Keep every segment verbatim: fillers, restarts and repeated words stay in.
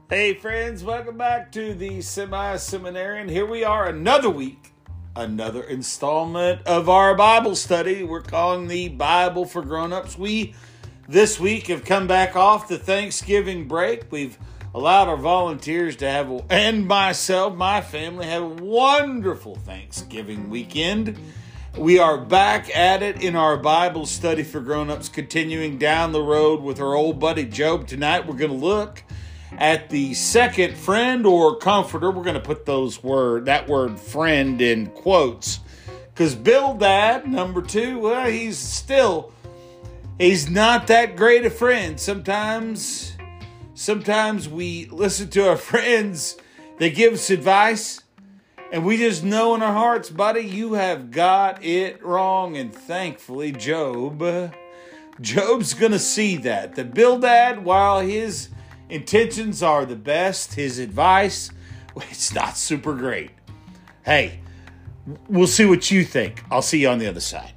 Hey friends, welcome back to the Semi-Seminarian. Here we are, another week, another installment of our Bible study. We're calling the Bible for Grown-Ups. We, this week, have come back off the Thanksgiving break. We've allowed our volunteers to have, a, and myself, my family, have a wonderful Thanksgiving weekend. We are back at it in our Bible study for grown-ups, continuing down the road with our old buddy Job. Tonight we're going to look at the second friend or comforter. We're going to put those word that word friend in quotes, because Bildad, number two, well, he's still, he's not that great a friend. Sometimes, sometimes we listen to our friends, they give us advice, and we just know in our hearts, buddy, you have got it wrong. And thankfully, Job, Job's going to see that. The Bildad, while his intentions are the best, his advice, well, it's not super great. Hey, we'll see what you think. I'll see you on the other side.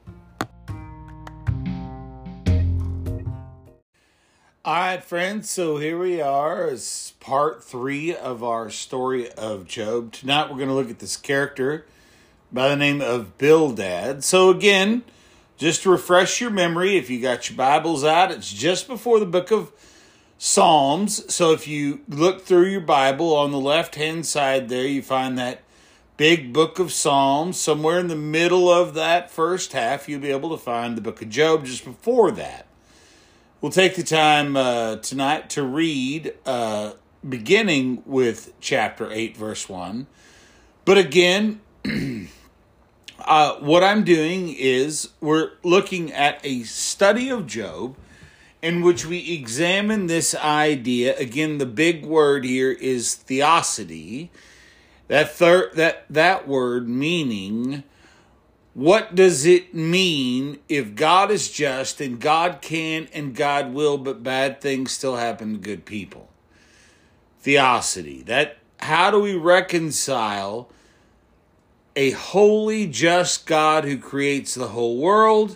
All right, friends, so here we are. It's part three of our story of Job. Tonight we're going to look at this character by the name of Bildad. So again, just to refresh your memory, if you got your Bibles out, it's just before the book of Psalms. So if you look through your Bible, on the left-hand side there, you find that big book of Psalms. Somewhere in the middle of that first half, you'll be able to find the book of Job just before that. We'll take the time uh, tonight to read, uh, beginning with chapter eight, verse one. But again, uh, what I'm doing is we're looking at a study of Job in which we examine this idea. Again, the big word here is theosity. That thir- that that word meaning, what does it mean if God is just and God can and God will, but bad things still happen to good people? Theosity. That, how do we reconcile a holy, just God who creates the whole world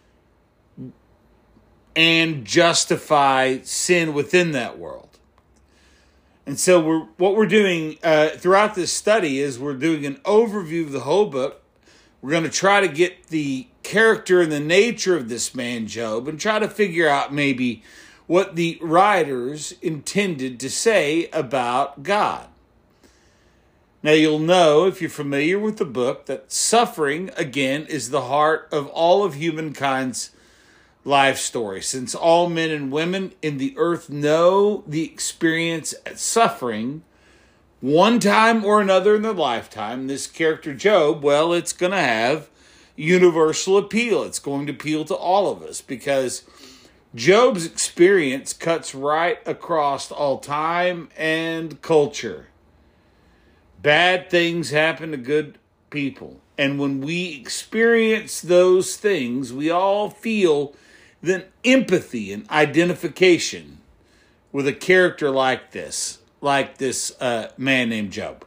and justify sin within that world? And so we're what we're doing uh, throughout this study is we're doing an overview of the whole book. We're going to try to get the character and the nature of this man, Job, and try to figure out maybe what the writers intended to say about God. Now, you'll know, if you're familiar with the book, that suffering, again, is the heart of all of humankind's life story. Since all men and women in the earth know the experience of suffering one time or another in their lifetime, this character Job, well, it's going to have universal appeal. It's going to appeal to all of us because Job's experience cuts right across all time and culture. Bad things happen to good people. And when we experience those things, we all feel then empathy and identification with a character like this, like this uh, man named Job.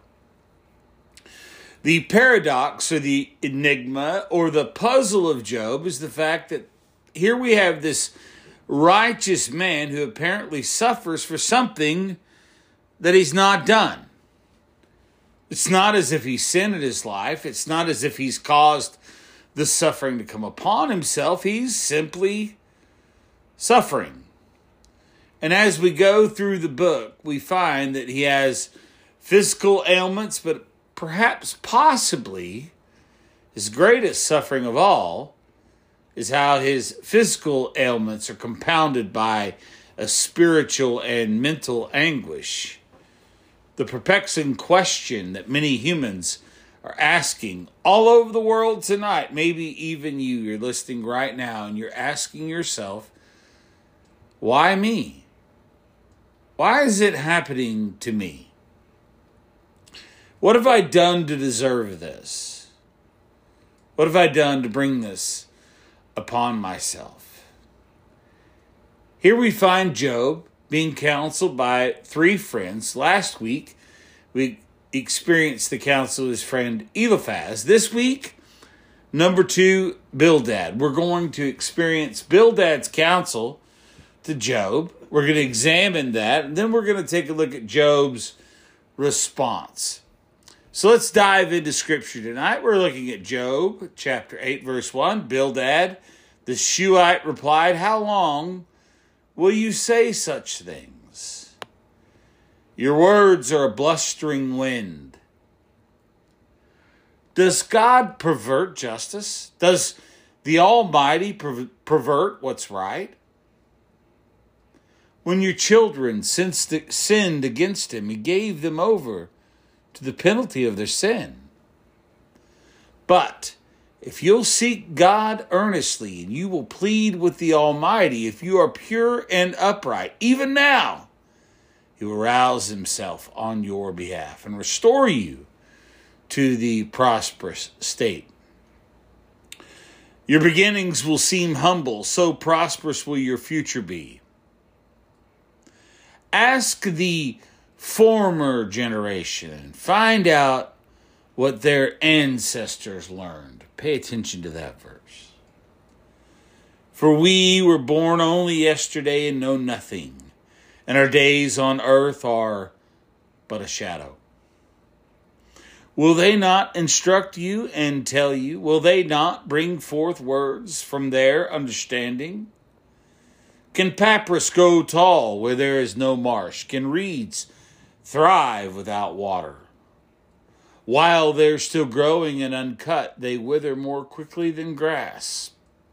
The paradox or the enigma or the puzzle of Job is the fact that here we have this righteous man who apparently suffers for something that he's not done. It's not as if he's sinned in his life. It's not as if he's caused the suffering to come upon himself. He's simply suffering. And as we go through the book, we find that he has physical ailments, but perhaps possibly his greatest suffering of all is how his physical ailments are compounded by a spiritual and mental anguish. The perplexing question that many humans are asking all over the world tonight, maybe even you, you're listening right now, and you're asking yourself, why me? Why is it happening to me? What have I done to deserve this? What have I done to bring this upon myself? Here we find Job being counseled by three friends. Last week, we experienced the counsel of his friend Eliphaz. This week, number two, Bildad. We're going to experience Bildad's counsel to Job. We're going to examine that, and then we're going to take a look at Job's response. So let's dive into Scripture tonight. We're looking at Job, chapter eight, verse one. Bildad, the Shuhite, replied, "How long will you say such things? Your words are a blustering wind." Does God pervert justice? Does the Almighty per- pervert what's right? When your children sinned against him, he gave them over to the penalty of their sin. But if you'll seek God earnestly and you will plead with the Almighty, if you are pure and upright, even now, he will rouse himself on your behalf and restore you to the prosperous state. Your beginnings will seem humble, so prosperous will your future be. Ask the former generation and find out what their ancestors learned. Pay attention to that verse. For we were born only yesterday and know nothing, and our days on earth are but a shadow. Will they not instruct you and tell you? Will they not bring forth words from their understanding? Can papyrus grow tall where there is no marsh? Can reeds thrive without water? While they're still growing and uncut, they wither more quickly than grass.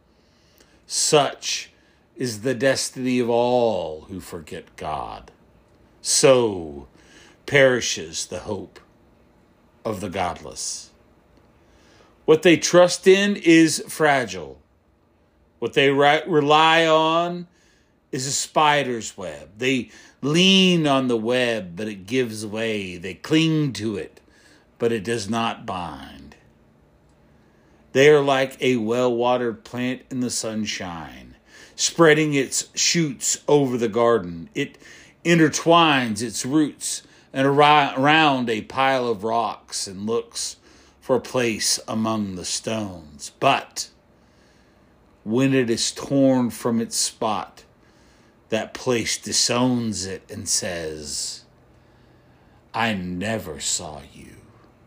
Such is the destiny of all who forget God. So perishes the hope of the godless. What they trust in is fragile. What they re- rely on is a spider's web. They lean on the web, but it gives way. They cling to it, but it does not bind. They are like a well-watered plant in the sunshine, spreading its shoots over the garden. It intertwines its roots and around a pile of rocks and looks for a place among the stones. But when it is torn from its spot, that place disowns it and says, "I never saw you."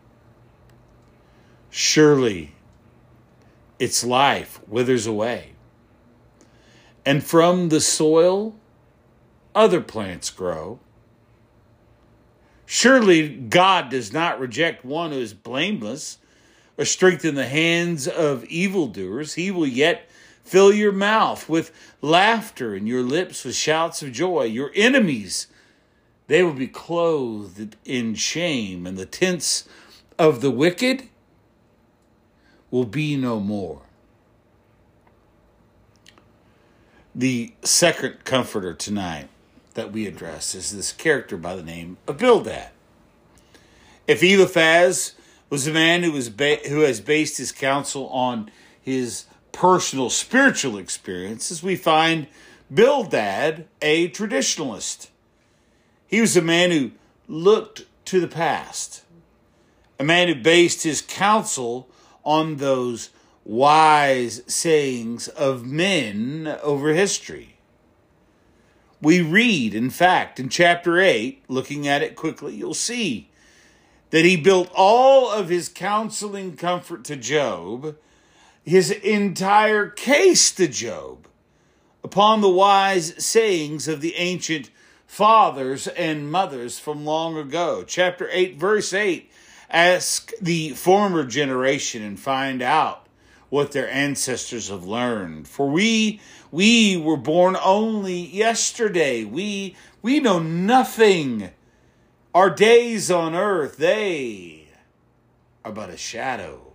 Surely its life withers away, and from the soil other plants grow. Surely God does not reject one who is blameless or strengthen the hands of evildoers. He will yet fill your mouth with laughter and your lips with shouts of joy. Your enemies, they will be clothed in shame, and the tents of the wicked will be no more. The second comforter tonight that we address is this character by the name of Bildad. If Eliphaz was a man who was ba- who has based his counsel on his personal spiritual experiences, we find Bildad a traditionalist. He was a man who looked to the past, a man who based his counsel on those wise sayings of men over history. We read, in fact, in chapter eight, looking at it quickly, you'll see that he built all of his counseling comfort to Job, his entire case to Job, upon the wise sayings of the ancient fathers and mothers from long ago. Chapter eight, verse eight, ask the former generation and find out what their ancestors have learned. For we we were born only yesterday. We we know nothing. Our days on earth, they are but a shadow.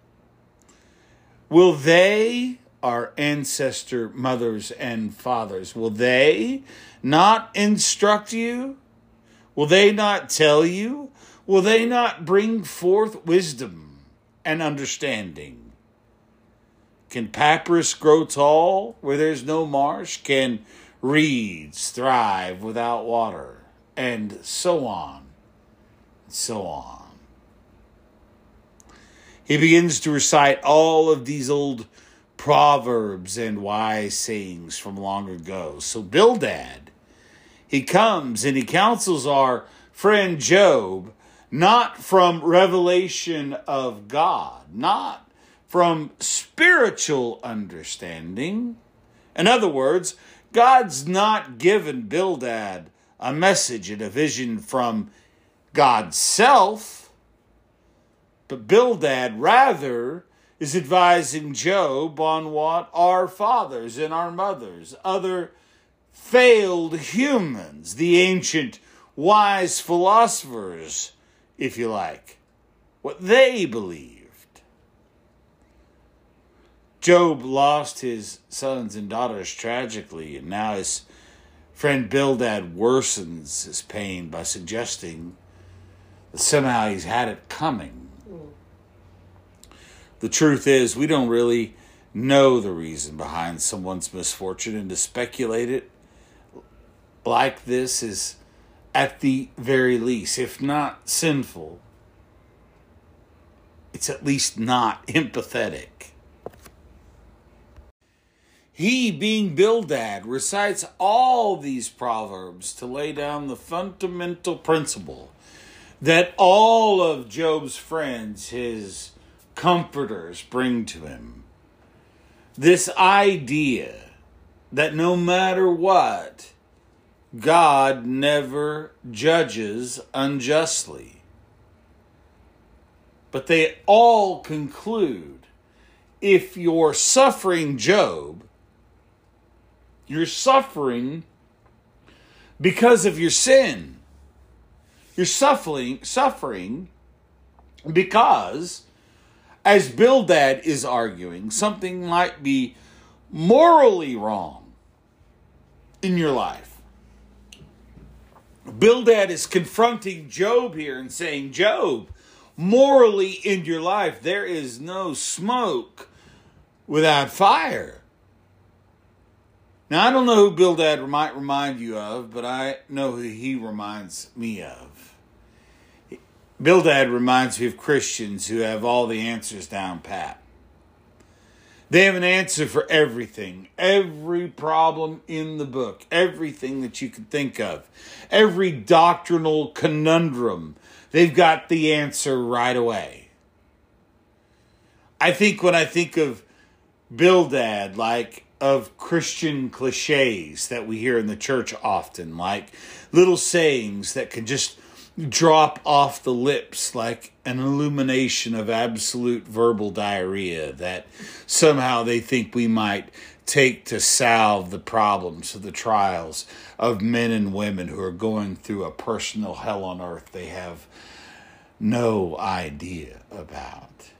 Will they, our ancestor mothers and fathers, will they not instruct you? Will they not tell you? Will they not bring forth wisdom and understanding? Can papyrus grow tall where there's no marsh? Can reeds thrive without water? And so on, and so on. He begins to recite all of these old proverbs and wise sayings from long ago. So Bildad, he comes and he counsels our friend Job, not from revelation of God, not from spiritual understanding. In other words, God's not given Bildad a message and a vision from God's self, but Bildad rather is advising Job on what our fathers and our mothers, other failed humans, the ancient wise philosophers, if you like, what they believed. Job lost his sons and daughters tragically, and now his friend Bildad worsens his pain by suggesting that somehow he's had it coming. Mm. The truth is, we don't really know the reason behind someone's misfortune, and to speculate it like this is, at the very least, if not sinful, it's at least not empathetic. He, being Bildad, recites all these proverbs to lay down the fundamental principle that all of Job's friends, his comforters, bring to him. This idea that no matter what, God never judges unjustly. But they all conclude, if you're suffering, Job, you're suffering because of your sin. You're suffering, suffering because, as Bildad is arguing, something might be morally wrong in your life. Bildad is confronting Job here and saying, Job, morally in your life, there is no smoke without fire. Now, I don't know who Bildad might remind you of, but I know who he reminds me of. Bildad reminds me of Christians who have all the answers down pat. They have an answer for everything, every problem in the book, everything that you can think of, every doctrinal conundrum. They've got the answer right away. I think when I think of Bildad, like of Christian cliches that we hear in the church often, like little sayings that can just drop off the lips like an illumination of absolute verbal diarrhea that somehow they think we might take to salve the problems of the trials of men and women who are going through a personal hell on earth they have no idea about.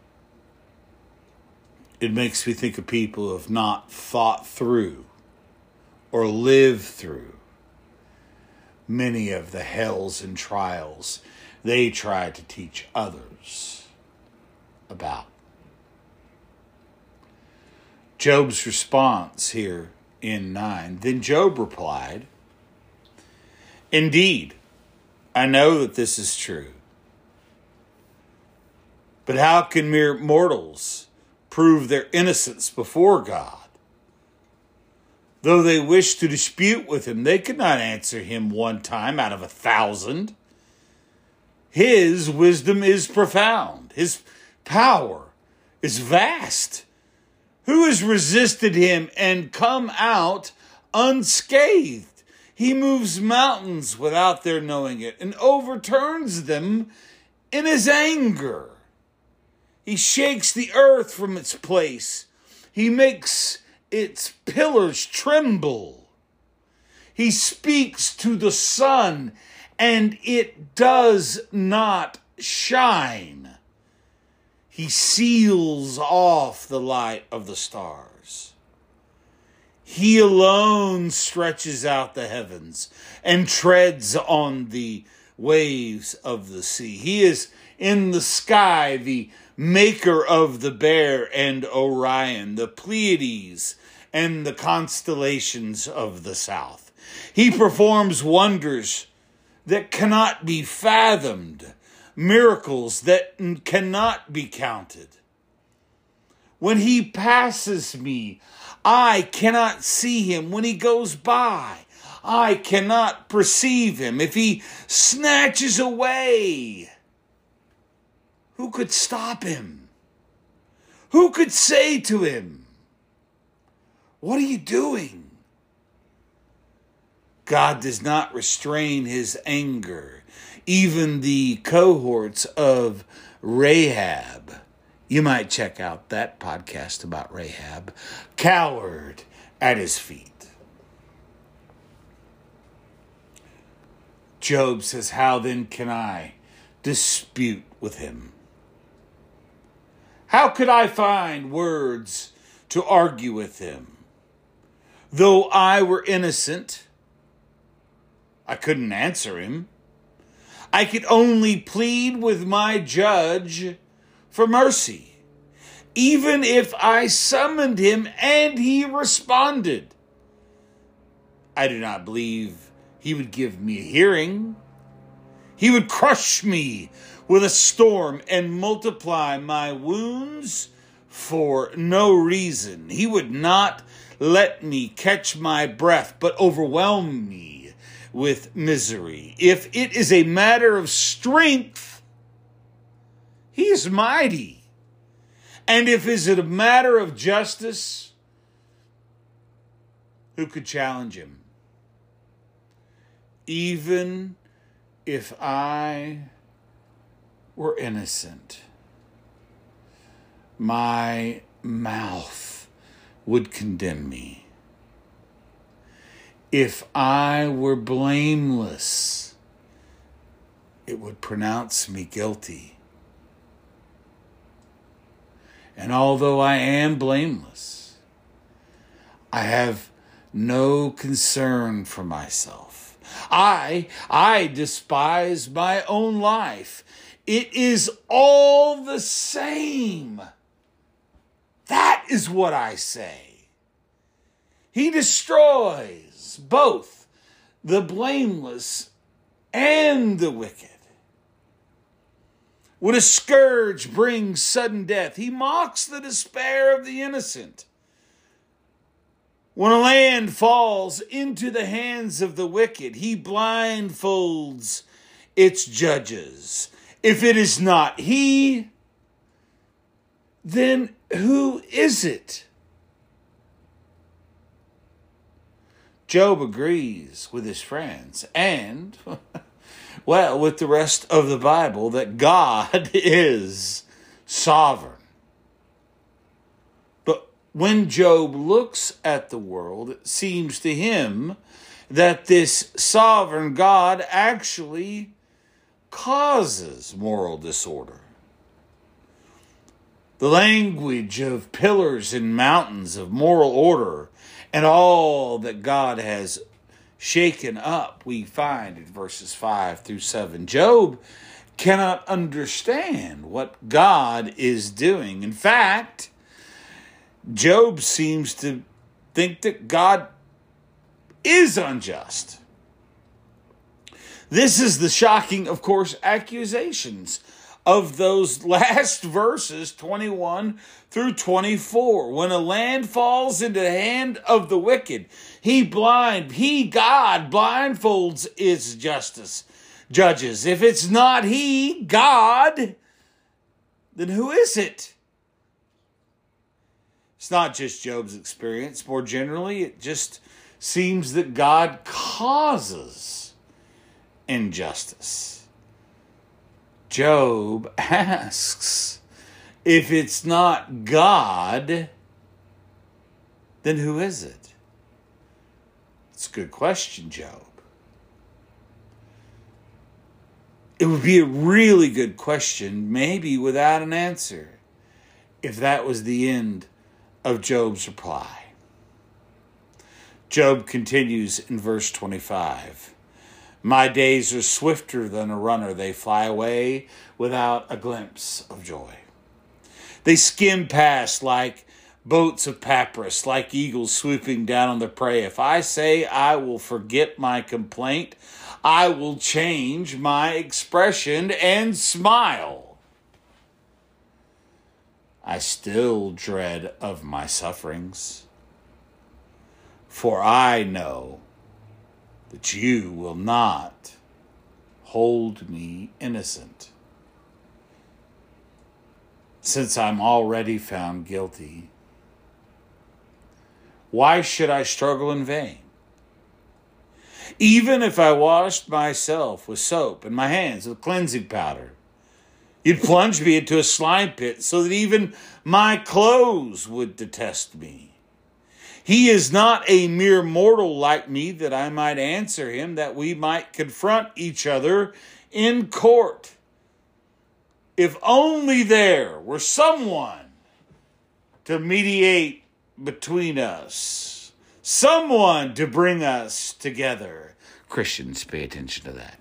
It makes me think of people who have not thought through or lived through many of the hells and trials they try to teach others about. Job's response here in nine. Then Job replied, indeed, I know that this is true. But how can mere mortals prove their innocence before God? Though they wished to dispute with him, they could not answer him one time out of a thousand. His wisdom is profound. His power is vast. Who has resisted him and come out unscathed? He moves mountains without their knowing it and overturns them in his anger. He shakes the earth from its place. He makes its pillars tremble. He speaks to the sun, and it does not shine. He seals off the light of the stars. He alone stretches out the heavens and treads on the waves of the sea. He is in the sky, the maker of the Bear and Orion, the Pleiades, and the constellations of the south. He performs wonders that cannot be fathomed, miracles that cannot be counted. When he passes me, I cannot see him. When he goes by, I cannot perceive him. If he snatches away, who could stop him? Who could say to him, what are you doing? God does not restrain his anger. Even the cohorts of Rahab, you might check out that podcast about Rahab, cowered at his feet. Job says, how then can I dispute with him? How could I find words to argue with him? Though I were innocent, I couldn't answer him. I could only plead with my judge for mercy, even if I summoned him and he responded. I do not believe he would give me a hearing. He would crush me with a storm and multiply my wounds for no reason. He would not let me catch my breath, but overwhelm me with misery. If it is a matter of strength, he is mighty. And if it is a matter of justice, who could challenge him? Even if I were innocent, my mouth would condemn me. If I were blameless, it would pronounce me guilty. And although I am blameless, I have no concern for myself. I, I despise my own life. It is all the same. That is what I say. He destroys both the blameless and the wicked. When a scourge brings sudden death, he mocks the despair of the innocent. When a land falls into the hands of the wicked, he blindfolds its judges. If it is not he, then who is it? Job agrees with his friends and, well, with the rest of the Bible, that God is sovereign. But when Job looks at the world, it seems to him that this sovereign God actually causes moral disorder. The language of pillars and mountains of moral order and all that God has shaken up, we find in verses five through seven. Job cannot understand what God is doing. In fact, Job seems to think that God is unjust. This is the shocking, of course, accusations of those last verses, twenty-one through twenty-four. When a land falls into the hand of the wicked, he blind, he, God, blindfolds its justice, judges. If it's not he, God, then who is it? It's not just Job's experience. More generally, it just seems that God causes injustice. Job asks, if it's not God, then who is it? It's a good question, Job. It would be a really good question, maybe without an answer, if that was the end of Job's reply. Job continues in verse twenty-five. My days are swifter than a runner. They fly away without a glimpse of joy. They skim past like boats of papyrus, like eagles swooping down on their prey. If I say I will forget my complaint, I will change my expression and smile. I still dread of my sufferings. For I know that you will not hold me innocent, since I'm already found guilty. Why should I struggle in vain? Even if I washed myself with soap and my hands with cleansing powder, you'd plunge me into a slime pit so that even my clothes would detest me. He is not a mere mortal like me that I might answer him, that we might confront each other in court. If only there were someone to mediate between us, someone to bring us together. Christians, pay attention to that.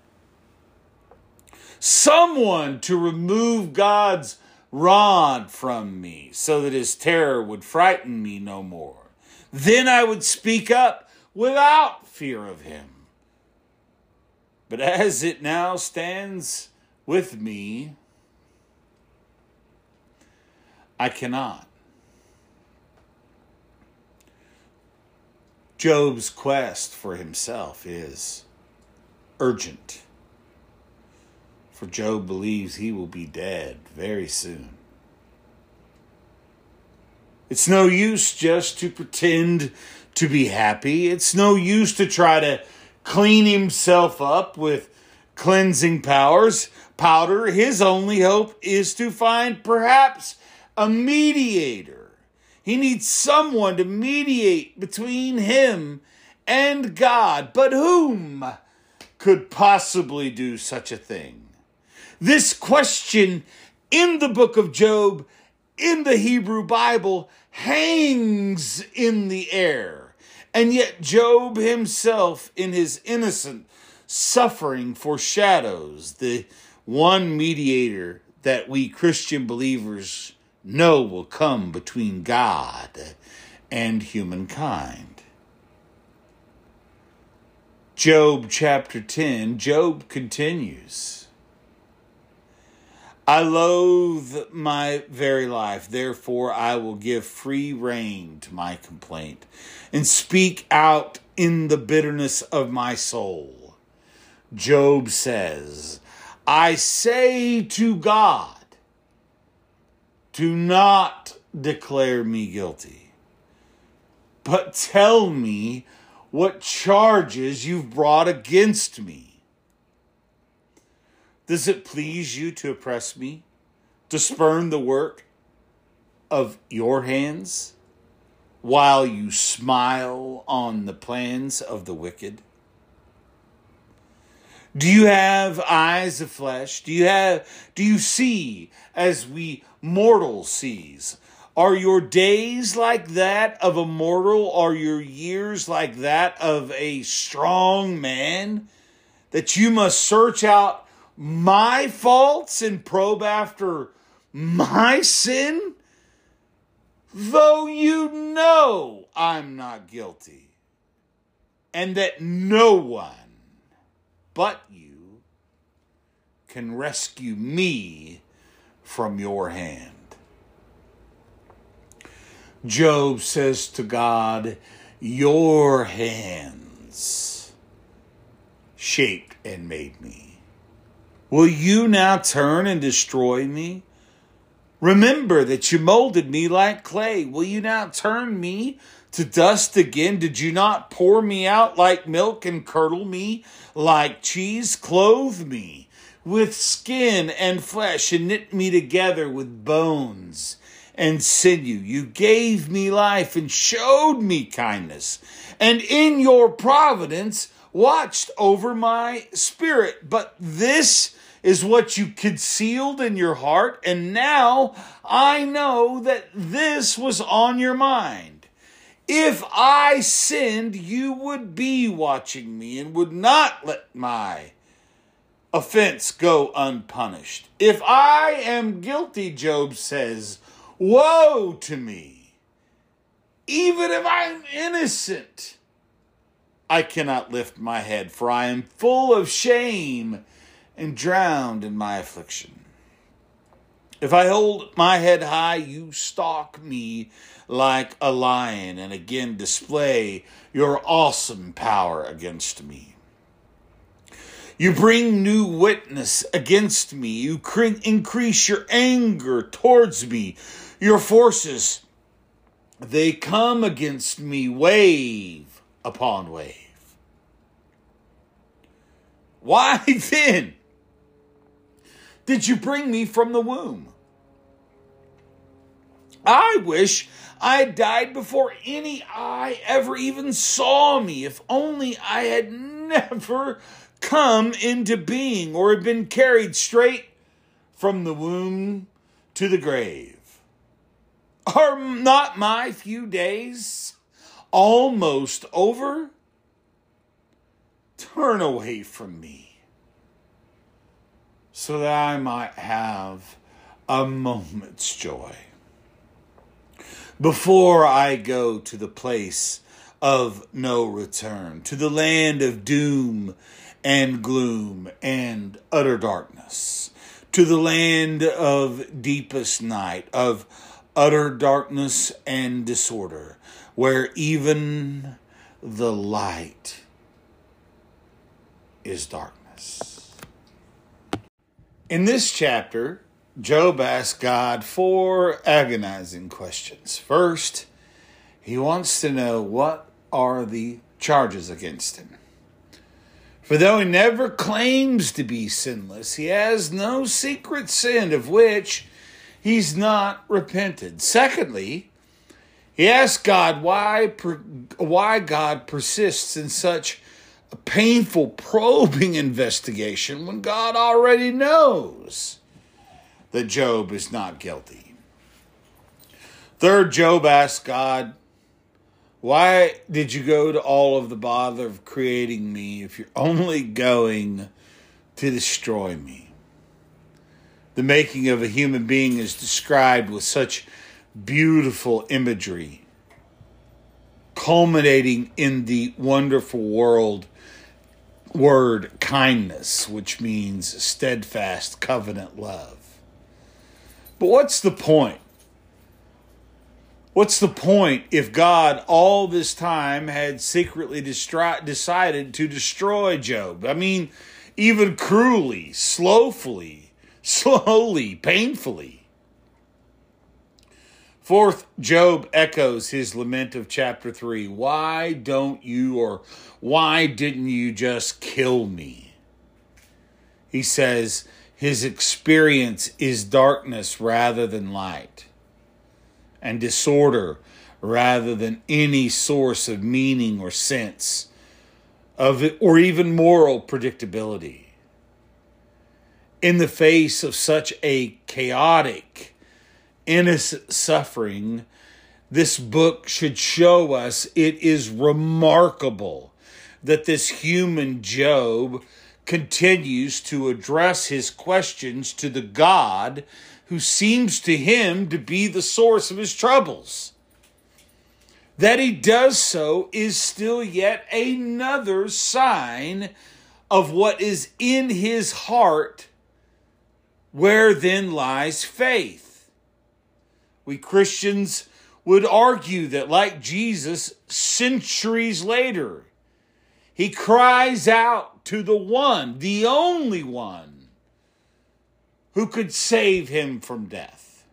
Someone to remove God's rod from me so that his terror would frighten me no more. Then I would speak up without fear of him. But as it now stands with me, I cannot. Job's quest for himself is urgent, for Job believes he will be dead very soon. It's no use just to pretend to be happy. It's no use to try to clean himself up with cleansing powers, powder. His only hope is to find perhaps a mediator. He needs someone to mediate between him and God. But whom could possibly do such a thing? This question in the book of Job, in the Hebrew Bible, hangs in the air. And yet Job himself, in his innocent suffering, foreshadows the one mediator that we Christian believers know will come between God and humankind. Job chapter ten, Job continues. I loathe my very life, therefore I will give free rein to my complaint and speak out in the bitterness of my soul. Job says, I say to God, do not declare me guilty, but tell me what charges you've brought against me. Does it please you to oppress me, to spurn the work of your hands, while you smile on the plans of the wicked? Do you have eyes of flesh? Do you have, do you see as we mortal sees? Are your days like that of a mortal? Are your years like that of a strong man? That you must search out my faults and probe after my sin? Though you know I'm not guilty, and that no one but you can rescue me from your hand. Job says to God, your hands shaped and made me. Will you now turn and destroy me? Remember that you molded me like clay. Will you now turn me to dust again? Did you not pour me out like milk and curdle me like cheese? Clothe me with skin and flesh and knit me together with bones and sinew. You gave me life and showed me kindness, and in your providence watched over my spirit. But this is what you concealed in your heart, and now I know that this was on your mind. If I sinned, you would be watching me and would not let my offense go unpunished. If I am guilty, Job says, woe to me. Even if I am innocent, I cannot lift my head, for I am full of shame and drowned in my affliction. If I hold my head high, you stalk me like a lion and again display your awesome power against me. You bring new witness against me. You cre- increase your anger towards me. Your forces, they come against me wave upon wave. Why then did you bring me from the womb? I wish I had died before any eye ever even saw me. If only I had never come into being or had been carried straight from the womb to the grave. Are not my few days almost over? Turn away from me so that I might have a moment's joy before I go to the place of no return, to the land of doom and gloom and utter darkness, to the land of deepest night, of utter darkness and disorder, where even the light is darkness. In this chapter, Job asks God four agonizing questions. First, he wants to know what are the charges against him. For though he never claims to be sinless, he has no secret sin of which he's not repented. Secondly, he asks God why, why God persists in such a painful, probing investigation when God already knows that Job is not guilty. Third, Job asks God, why did you go to all of the bother of creating me if you're only going to destroy me? The making of a human being is described with such beautiful imagery, culminating in the wonderful world word kindness, which means steadfast covenant love. But what's the point? What's the point if God all this time had secretly distri- decided to destroy Job? I mean, even cruelly, slowfully, slowly, painfully. Fourth, Job echoes his lament of chapter three. Why don't you, or why didn't you just kill me? He says his experience is darkness rather than light, and disorder rather than any source of meaning or sense of it, or even moral predictability. In the face of such a chaotic, innocent suffering, this book should show us it is remarkable that this human Job continues to address his questions to the God who seems to him to be the source of his troubles. That he does so is still yet another sign of what is in his heart, where then lies faith. We Christians would argue that, like Jesus, centuries later, he cries out to the one, the only one, who could save him from death.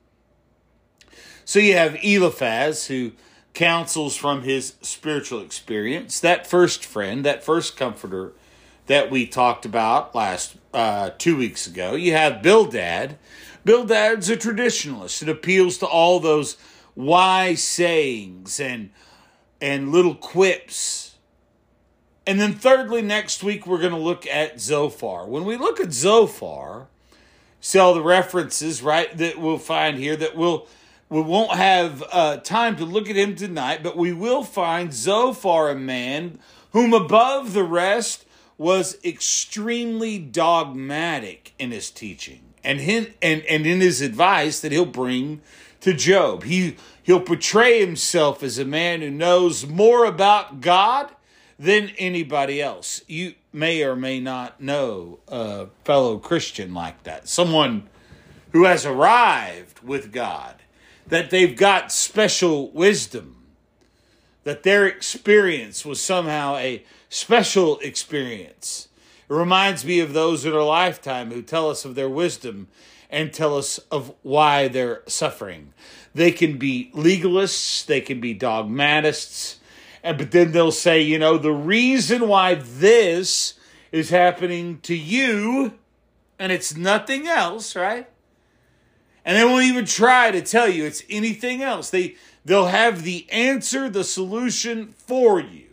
So you have Eliphaz, who counsels from his spiritual experience, that first friend, that first comforter that we talked about last uh, two weeks ago. You have Bildad. Bildad's a traditionalist. It appeals to all those wise sayings and, and little quips. And then thirdly, next week, we're going to look at Zophar. When we look at Zophar, see all the references, right, that we'll find here that we'll, we won't have uh, time to look at him tonight, but we will find Zophar, a man whom above the rest was extremely dogmatic in his teaching and, him, and, and in his advice that he'll bring to Job. He, he'll portray himself as a man who knows more about God than anybody else. You may or may not know a fellow Christian like that. Someone who has arrived with God, that they've got special wisdom, that their experience was somehow a special experience. It reminds me of those in our lifetime who tell us of their wisdom and tell us of why they're suffering. They can be legalists, they can be dogmatists, and but then they'll say, you know, the reason why this is happening to you, and it's nothing else, right? And they won't even try to tell you it's anything else. They, they'll have the answer, the solution for you.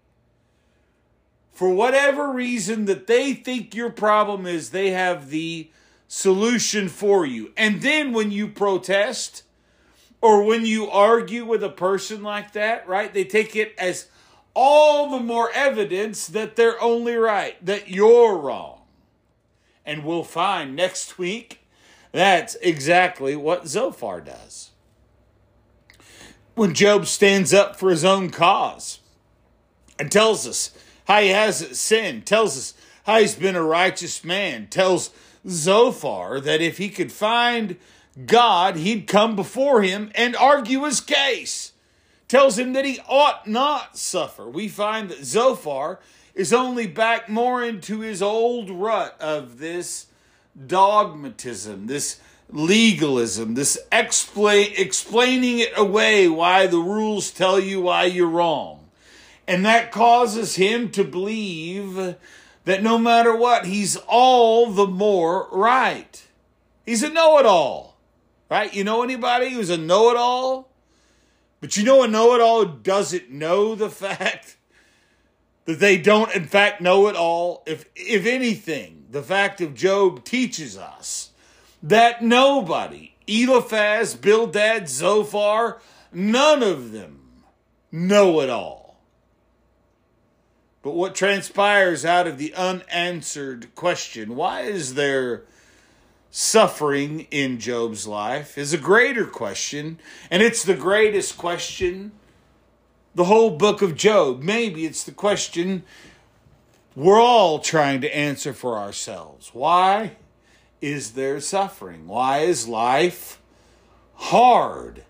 For whatever reason that they think your problem is, they have the solution for you. And then when you protest or when you argue with a person like that, right, they take it as all the more evidence that they're only right, that you're wrong. And we'll find next week that's exactly what Zophar does. When Job stands up for his own cause and tells us how he hasn't sinned, tells us how he's been a righteous man, tells Zophar that if he could find God, he'd come before him and argue his case, tells him that he ought not suffer. We find that Zophar is only back more into his old rut of this dogmatism, this legalism, this explain, explaining it away why the rules tell you why you're wrong. And that causes him to believe that no matter what, he's all the more right. He's a know-it-all, right? You know anybody who's a know-it-all? But you know a know-it-all who doesn't know the fact that they don't, in fact, know it all. If, if anything, the fact of Job teaches us that nobody, Eliphaz, Bildad, Zophar, none of them know it all. But what transpires out of the unanswered question, why is there suffering in Job's life, is a greater question, and it's the greatest question the whole book of Job. Maybe it's the question we're all trying to answer for ourselves. Why is there suffering? Why is life hard?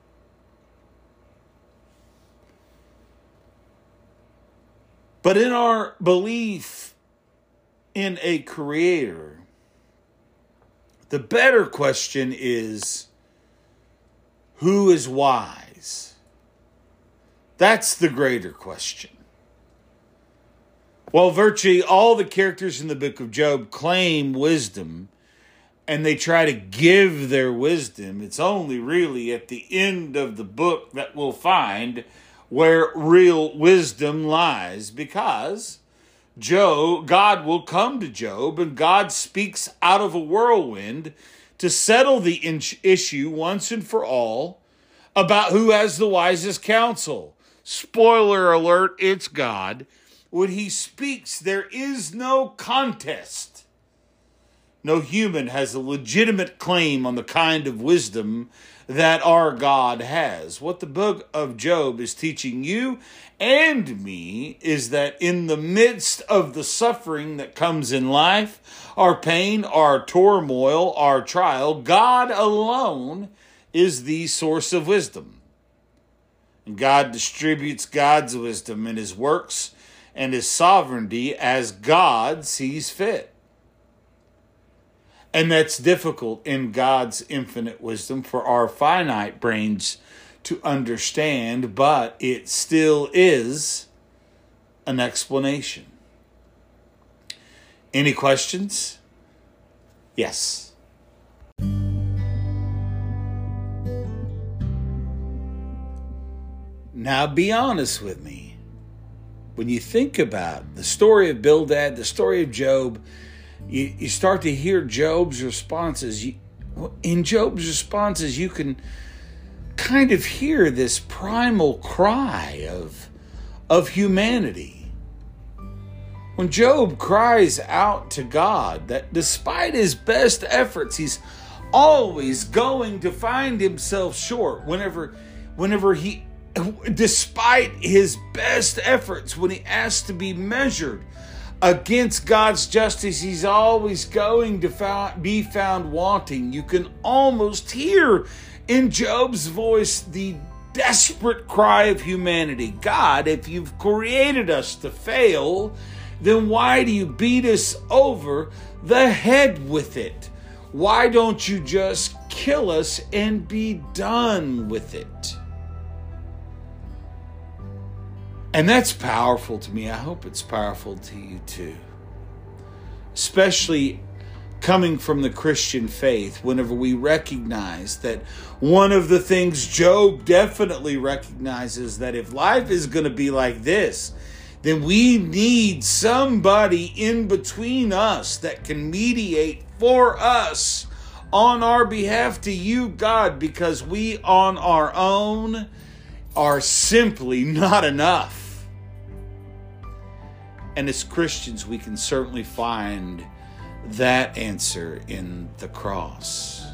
But in our belief in a creator, the better question is, who is wise? That's the greater question. While virtually all the characters in the book of Job claim wisdom, and they try to give their wisdom, it's only really at the end of the book that we'll find where real wisdom lies, because Job, God will come to Job, and God speaks out of a whirlwind to settle the issue once and for all about who has the wisest counsel. Spoiler alert, it's God. When he speaks, there is no contest. No human has a legitimate claim on the kind of wisdom that our God has. What the book of Job is teaching you and me is that in the midst of the suffering that comes in life, our pain, our turmoil, our trial, God alone is the source of wisdom. And God distributes God's wisdom in his works and his sovereignty as God sees fit. And that's difficult in God's infinite wisdom for our finite brains to understand, but it still is an explanation. Any questions? Yes. Now be honest with me. When you think about the story of Bildad, the story of Job, you, you start to hear Job's responses. You, in Job's responses, you can kind of hear this primal cry of, of humanity. When Job cries out to God that despite his best efforts, he's always going to find himself short. Whenever, whenever he Despite his best efforts, when he asks to be measured against God's justice, he's always going to be found wanting. You can almost hear in Job's voice the desperate cry of humanity. God, if you've created us to fail, then why do you beat us over the head with it? Why don't you just kill us and be done with it? And that's powerful to me. I hope it's powerful to you too. Especially coming from the Christian faith, whenever we recognize that one of the things Job definitely recognizes, that if life is going to be like this, then we need somebody in between us that can mediate for us on our behalf to you, God, because we on our own are simply not enough. And as Christians, we can certainly find that answer in the cross.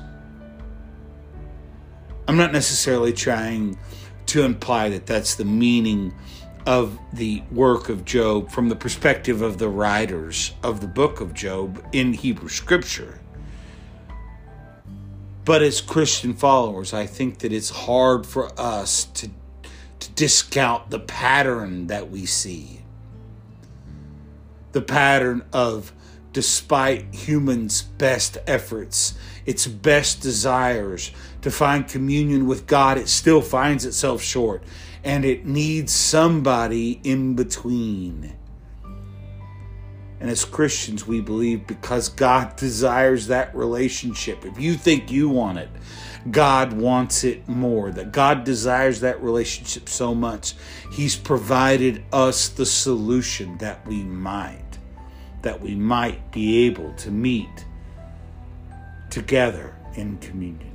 I'm not necessarily trying to imply that that's the meaning of the work of Job from the perspective of the writers of the book of Job in Hebrew Scripture. But as Christian followers, I think that it's hard for us to, to discount the pattern that we see. The pattern of, despite humans' best efforts, its best desires to find communion with God, it still finds itself short. And it needs somebody in between. And as Christians, we believe because God desires that relationship. If you think you want it, God wants it more. That God desires that relationship so much, He's provided us the solution that we might, that we might be able to meet together in communion.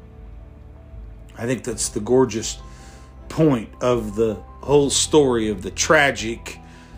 I think that's the gorgeous point of the whole story of the tragic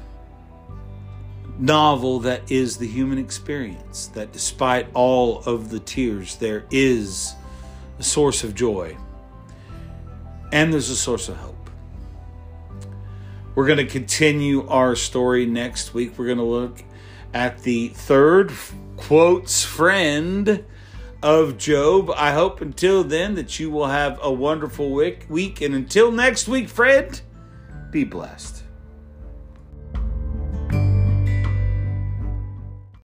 novel that is the human experience, that despite all of the tears, there is a source of joy and there's a source of hope. We're going to continue our story next week. We're going to look at the third quotes friend of Job. I hope until then that you will have a wonderful week. And until next week, friend, be blessed.